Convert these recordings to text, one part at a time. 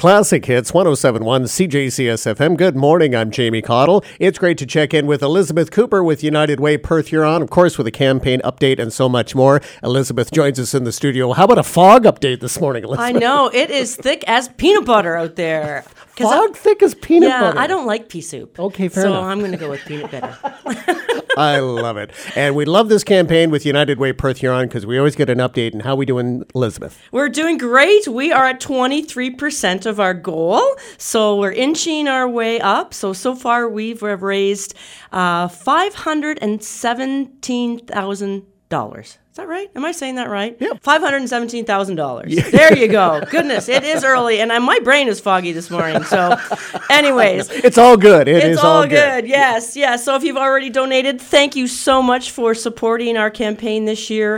Classic Hits 107.1 CJCS-FM. Good morning, I'm Jamie Cottle. It's great to check in with Elizabeth Cooper with United Way Perth Huron, of course, with a campaign update and so much more. Elizabeth joins us in the studio. How about a fog update this morning, Elizabeth? I know, it is thick as peanut butter out there. Fog thick as peanut butter? Yeah, I don't like pea soup. Okay, fair enough. So I'm going to go with peanut butter. I love it. And we love this campaign with United Way Perth Huron because we always get an update. And how we doing, Elizabeth? We're doing great. We are at 23% of our goal. So we're inching our way up. So far we've raised $517,000. Is that right? Am I saying that right? Yep. $517,000. Yeah. There you go. Goodness, it is early, and my brain is foggy this morning. So, anyways. It's all good. It's all good. Yes. So if you've already donated, thank you so much for supporting our campaign this year.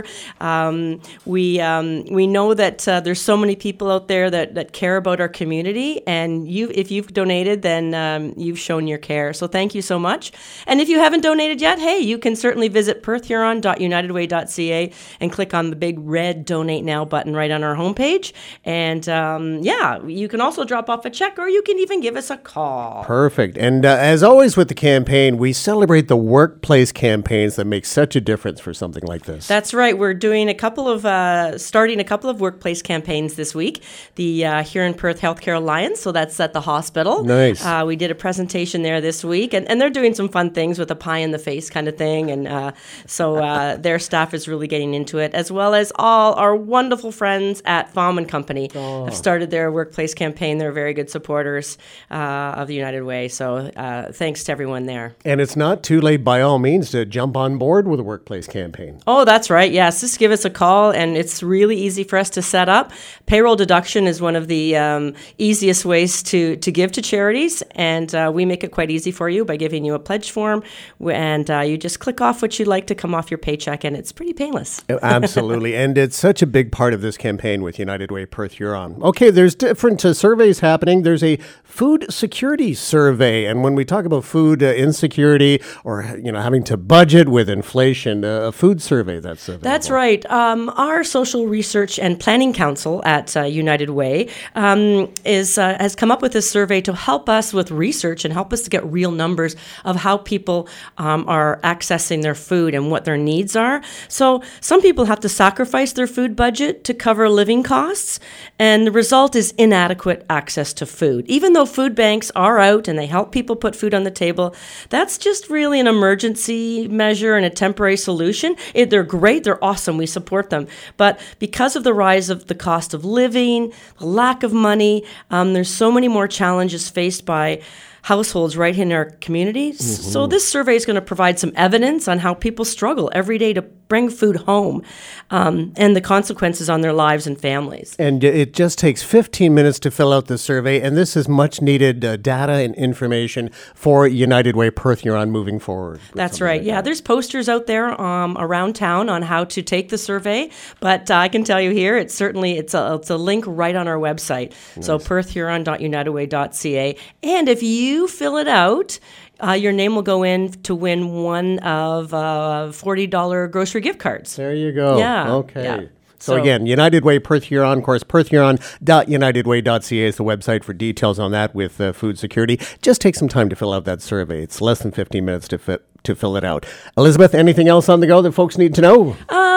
We know that there's so many people out there that care about our community, and if you've donated, then you've shown your care. So thank you so much. And if you haven't donated yet, hey, you can certainly visit perthhuron.unitedway.ca and click on the big red Donate Now button right on our homepage. And you can also drop off a check, or you can even give us a call. Perfect. And as always with the campaign, we celebrate the workplace campaigns that make such a difference for something like this. That's right. We're doing starting a couple of workplace campaigns this week. The Huron Perth Healthcare Alliance, so that's at the hospital. Nice. We did a presentation there this week, and they're doing some fun things with a pie in the face kind of thing. And so their staff is really getting into it, as well as all our wonderful friends at Fahm & Company have started their workplace campaign. They're very good supporters of the United Way, so thanks to everyone there. And it's not too late, by all means, to jump on board with a workplace campaign. Oh, that's right. Yes, just give us a call, and it's really easy for us to set up. Payroll deduction is one of the easiest ways to give to charities, and we make it quite easy for you by giving you a pledge form, and you just click off what you'd like to come off your paycheck, and it's pretty painless. Absolutely. And it's such a big part of this campaign with United Way Perth Huron. Okay, there's different surveys happening. There's a food security survey. And when we talk about food insecurity or, having to budget with inflation, a food survey that's available. That's right. Our Social Research and Planning Council at United Way has come up with this survey to help us with research and help us to get real numbers of how people are accessing their food and what their needs are. So some people have to sacrifice their food budget to cover living costs, and the result is inadequate access to food. Even though food banks are out and they help people put food on the table, that's just really an emergency measure and a temporary solution. They're great, they're awesome, we support them. But because of the rise of the cost of living, the lack of money, there's so many more challenges faced by households right in our communities. Mm-hmm. So this survey is going to provide some evidence on how people struggle every day to bring food home and the consequences on their lives and families. And it just takes 15 minutes to fill out the survey, and this is much needed data and information for United Way Perth Huron moving forward. That's right. Like there's posters out there around town on how to take the survey, but I can tell you here, it's a link right on our website. Nice. So perthhuron.unitedway.ca. And if you fill it out, your name will go in to win one of $40 grocery gift cards. There you go. Yeah. Okay. Yeah. So again, United Way Perth Huron, of course, perthhuron.unitedway.ca is the website for details on that with food security. Just take some time to fill out that survey. It's less than 15 minutes to fill it out. Elizabeth, anything else on the go that folks need to know?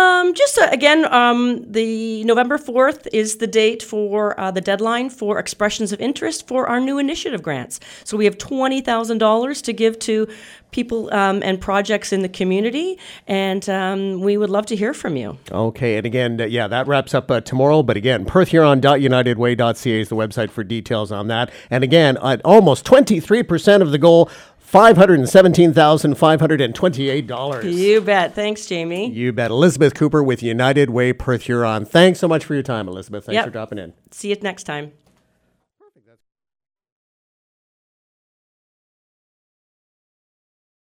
The November 4th is the date for the deadline for expressions of interest for our new initiative grants. So we have $20,000 to give to people and projects in the community, and we would love to hear from you. Okay, and again, that wraps up tomorrow, but again, perthhuron.unitedway.ca is the website for details on that. And again, at almost 23% of the goal, $517,528. You bet. Thanks, Jamie. You bet. Elizabeth Cooper with United Way Perth Huron. Thanks so much for your time, Elizabeth. Thanks for dropping in. See you next time.